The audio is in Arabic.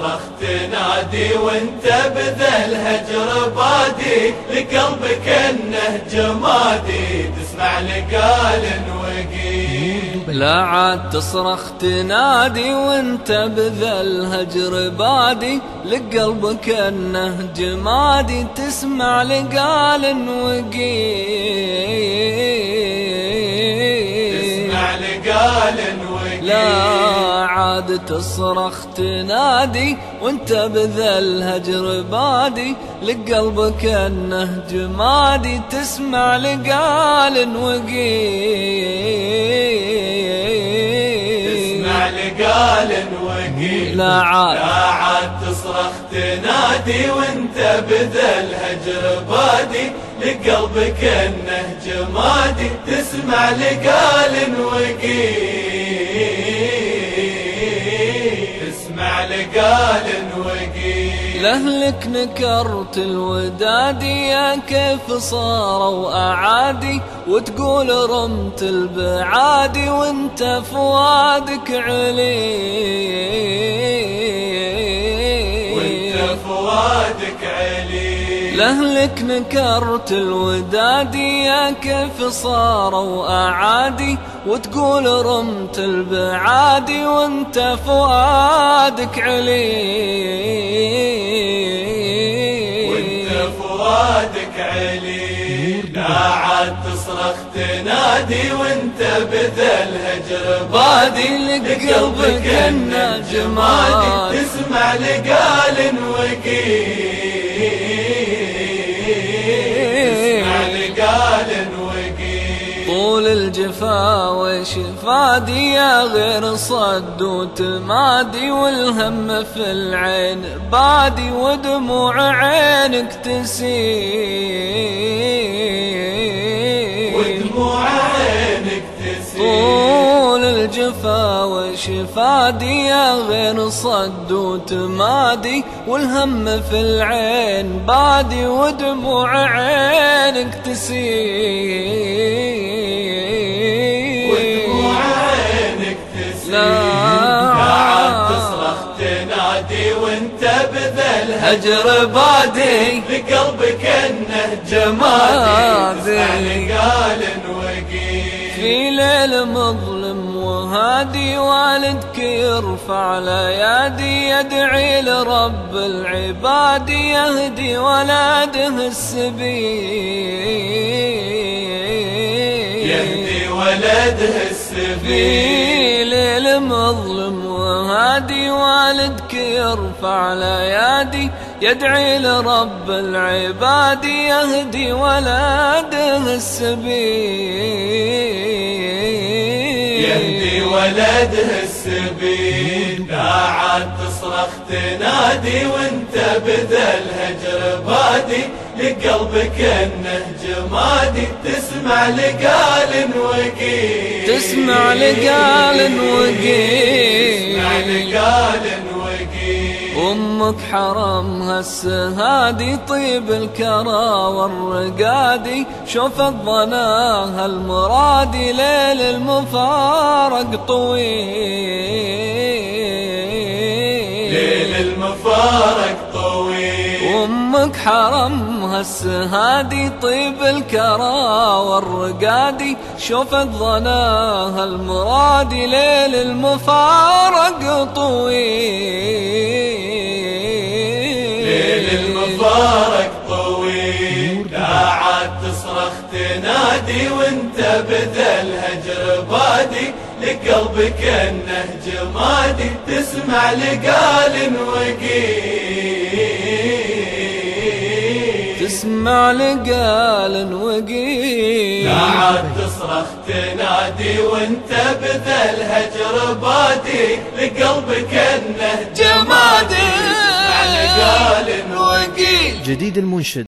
تصرخ تنادي وانت بذا الهجر بادي، لقلبك انه جمادي تسمع لقال وقيل. لا عاد تصرخ تنادي وانت بذا الهجر بادي، لقلبك انه جمادي تسمع لقال وقيل. تسمع لقال وقيل. لا عاد تصرخ تنادي وانت بذا الهجر بادي، لقلبك انه جمادي تسمع لقال وقيل. تسمع لقال وقيل. لا عاد تصرخ تنادي وانت بذا الهجر بادي، لقلبك انه جمادي تسمع لقال وقيل. تسمع لقال وقيل. لأهلك نكرت الوداد يا كيف صاروا أعادي، وتقول رمت البعادي وانت فؤادك علي. وانت فؤادك علي. لأهلك نكرت الوداد يا كيف صاروا أعادي، وتقول رمت البعادي وانت فؤادك علي. وانت فؤادك علي. لا عاد تصرخ تنادي وانت بذا الهجر بادي، لقلبك انه جمادي تسمع لقال وقيل. طول الجفا وشفادي يا غير صد وتمادي، والهم في العين بادي ودموع عينك تسيل. ودموع عينك تسيل. طول الجفا وشفادي يا غير صد وتمادي، والهم في العين بادي ودموع عينك تسيل. لا عاد تصرخ تنادي وانت بذا الهجر بادي، لقلبك انه جمادي تسمع لقال وقيل. في ليل مظلم وهادي والدك يرفع الايادي، يدعي لرب العباد يهدي ولده السبيل. يهدي ولده السبيل. ليل مظلم وهادي والدك يرفع الايادي، يدعي لرب العباد يهدي ولده السبيل. يهدي ولده السبيل. لا عاد تصرخ تنادي وانت بذا الهجر بادي، لقلبك انه جمادي تسمع لقال وقيل. تسمع لقال وقيل. تسمع لقال وقيل. أمك حرمها السهادي طيب الكرى والرقادي، شوفت ظناها المرادي ليل المفارق طويل. ليل المفارق طويل. أمك حرمها السهادي طيب الكرى والرقادي، شوفت ظناها المرادي ليل المفارق طويل. ليل المفارق طويل. لا عاد تصرخ تنادي وانت بذا الهجر بادي، لقلبك انه جمادي تسمع لقال وقيل. تسمع لقال وقيل. لا عاد تصرخ تنادي وانت بذا الهجر بادي، لقلبك انه جمادي تسمع لقال وقيل. جديد المنشد